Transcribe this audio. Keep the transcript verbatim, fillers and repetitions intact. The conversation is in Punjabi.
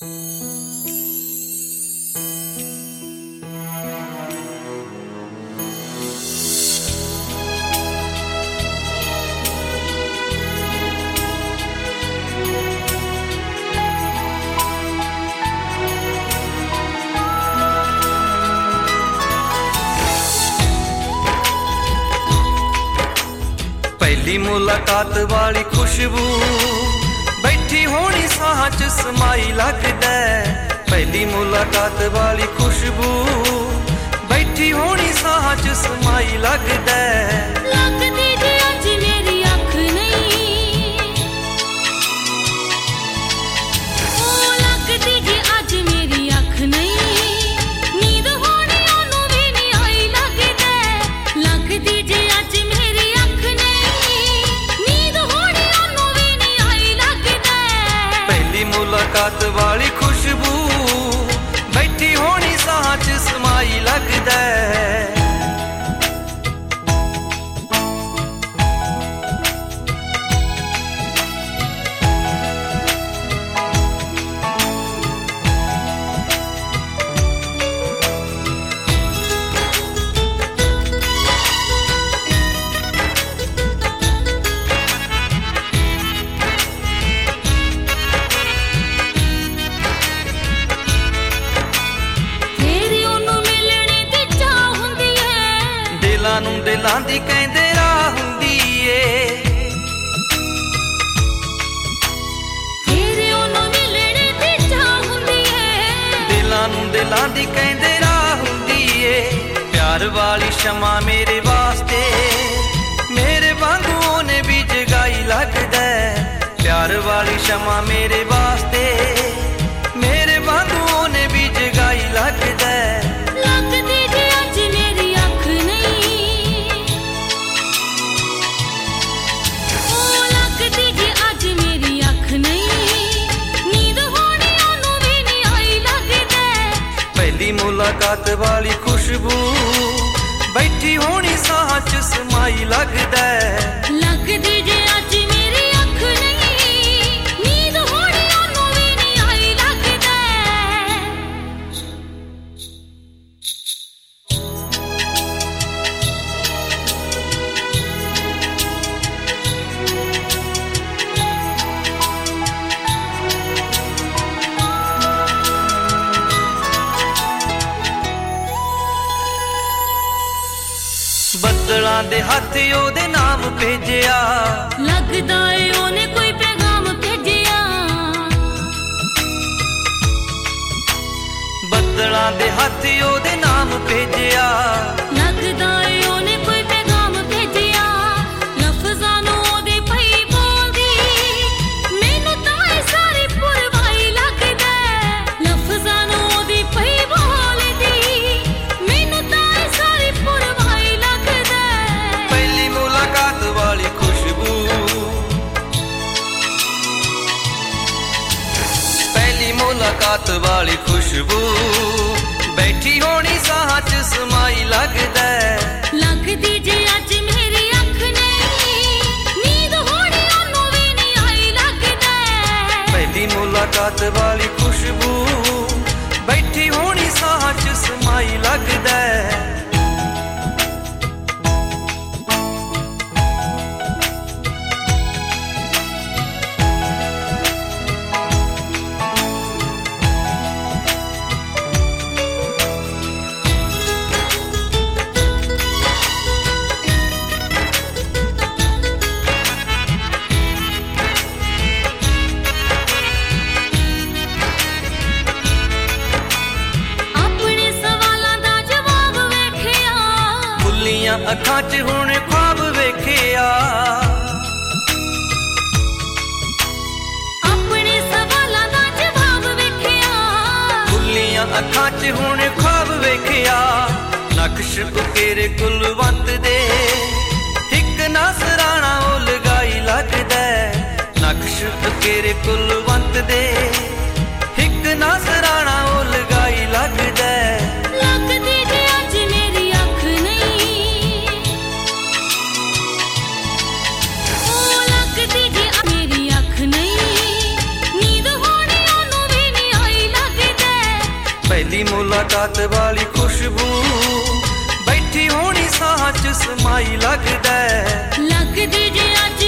पहली मुलाकात वाली खुशबू बैठी होनी साह च समाई लगदा। पहली मुलाकात वाली खुशबू बैठी होनी साह च समाई लगदा। लगदी जे अज मेरी अख नहीं, ओ लगदी जे अज मेरी अख नहीं, नींद होनी ओनू भी नहीं आई लगदा। लगदी जे अज मेरी अख नहीं, नींद होनी ओनू भी नहीं आई लगदा। पहली मुलाकात वाली खुशबू बैठी होनी साह च समाई लगदा। ਨੂੰ ਦਿਲਾਂ ਦੀ ਕਹਿੰਦੇ ਰਾਹ ਹੁੰਦੀ ਏ, ਤੇਰੇ ਉਹਨੂੰ ਮਿਲਣੇ ਦੀ ਚਾਹ ਹੁੰਦੀ ਏ। ਦਿਲਾਂ ਨੂੰ ਦਿਲਾਂ ਦੀ ਕਹਿੰਦੇ ਰਾਹ ਹੁੰਦੀ ਏ। ਪਿਆਰ ਵਾਲੀ ਸ਼ਮਾ ਮੇਰੇ ਵਾਸਤੇ ਮੇਰੇ ਵਾਂਗੂ ਉਹਨੇ ਵੀ ਜਗਾਈ ਲੱਗਦਾ। ਪਿਆਰ ਵਾਲੀ ਸ਼ਮਾ ਮੇਰੇ ਵਾਸਤੇ ਮੇਰੇ ਵਾਂਗੂ ਉਹਨੇ ਵੀ ਜਗਾਈ ਲੱਗਦਾ। ਲੱਗਦੀ ਜੇ ਅੱਜ ਮੇਰੀ ਅੱਖ ਨਹੀਂ, ਲੱਗਦੀ ਜੇ ਅੱਜ ਮੇਰੀ ਅੱਖ ਨਹੀਂ, ਨੀਂਦ ਹੋਣੀ ਉਹਨੂੰ ਵੀ ਨਹੀਂ ਆਈ ਲੱਗਦਾ। ਪਹਿਲੀ ਮੁਲਾਕਾਤ ਵਾਲੀ ਖੁਸ਼ਬੂ ਬੈਠੀ ਹੋਣੀ ਸਾਹ ਚ ਸਮਾਈ ਲੱਗਦਾ। ਲੱਗਦੀ ਜੇ ਅੱਜ ਮੇਰੀ ਅੱਖ ਨਹੀਂ, ਨੀਂਦ ਹੋਣੀ ਉਹਨੂੰ ਵੀ ਨਹੀਂ ਆਈ ਲੱਗਦਾ। ਬੱਦਲਾਂ ਦੇ ਹੱਥ ਉਹਦੇ ਨਾਮ ਭੇਜਿਆ, ਲੱਗਦਾ ਏ ਉਹਨੇ ਕੋਈ ਪੈਗਾਮ ਭੇਜਿਆ। ਬੱਦਲਾਂ ਦੇ ਹੱਥ ਉਹਦੇ ਨਾਮ ਭੇਜਿਆ, ਲੱਗਦਾ ਏ ਉਹਨੇ ਕੋਈ ਪੈਗਾਮ ਭੇਜਿਆ। ਲਫ਼ਜ਼ਾਂ ਨੂੰ ਉਹਦੇ ਪਈ ਬੋਲਦੀ ਮੈਨੂੰ ਤਾਂ ਇਹ ਸਾਰੀ ਪੁਰਵਾਈ ਲੱਗਦਾ। ਲਫ਼ਜ਼ਾਂ ਨੂੰ ਉਹਦੀ ਪਈ ਬੋਲਦੀ ਮੈਨੂੰ ਤਾਂ ਇਹ ਸਾਰੀ ਪੁਰਵਾਈ ਲੱਗਦਾ। ਪਹਿਲੀ ਮੁਲਾਕਾਤ ਵਾਲੀ ਖੁਸ਼ਬੂ ਪਹਿਲੀ ਮੁਲਾਕਾਤ ਵਾਲੀ ਖੁਸ਼ਬੂ ਬੈਠੀ ਹੋਣੀ ਸਾਹ ਚ ਸਮਾਈ ਲੱਗਦਾ। ਲੱਗਦੀ ਜੇ ਅੱਜ ਮੇਰੀ ਅੱਖ ਨਹੀਂ, ਨੀਂਦ ਹੋਣੀ ਉਹਨੂੰ ਵੀ ਨਹੀਂ ਆਈ ਲੱਗਦਾ। ਪਹਿਲੀ ਮੁਲਾਕਾਤ ਵਾਲੀ ਖੁਸ਼ਬੂ ਬੈਠੀ ਹੋਣੀ ਸਾਹ ਚ ਸਮਾਈ ਲੱਗਦਾ। ਅੱਖਾਂ ਚ ਹੁਣ ਖ਼ਵਾਬ ਵੇਖਿਆ, ਆਪਣੇ ਸਵਾਲਾਂ ਦਾ ਜਵਾਬ ਵੇਖਿਆ। ਖੁੱਲੀਆਂ ਅੱਖਾਂ ਚ ਹੁਣ ਖ਼ਵਾਬ ਵੇਖਿਆ। ਨਕਸ਼ ਤੇਰੇ ਕੁਲਵੰਤ ਦੇ ਇੱਕ ਨਸਰਾਣਾ ਉਹ ਲਗਾਈ ਲੱਗਦਾ। ਨਕਸ਼ ਤੇਰੇ ਕੁਲਵੰਤ ਦੇ ਇੱਕ ਨਸਰਾਣਾ ਉਹ ਲਗਾਈ ਲੱਗਦਾ। ਲੱਗਦੀ ਜੇ ਅੱਜ ਮੇਰੀ ਅੱਖ ਨਹੀਂ, ਲੱਗਦੀ ਜੇ ਮੇਰੀ ਅੱਖ ਨਹੀਂ, ਨੀਂਦ ਹੋਣੀ ਉਹਨੂੰ ਵੀ ਨਹੀਂ ਆਈ पहली मुलाकात वाली खुशबू बैठी होनी साह च समाई लगदा लगदी जे अज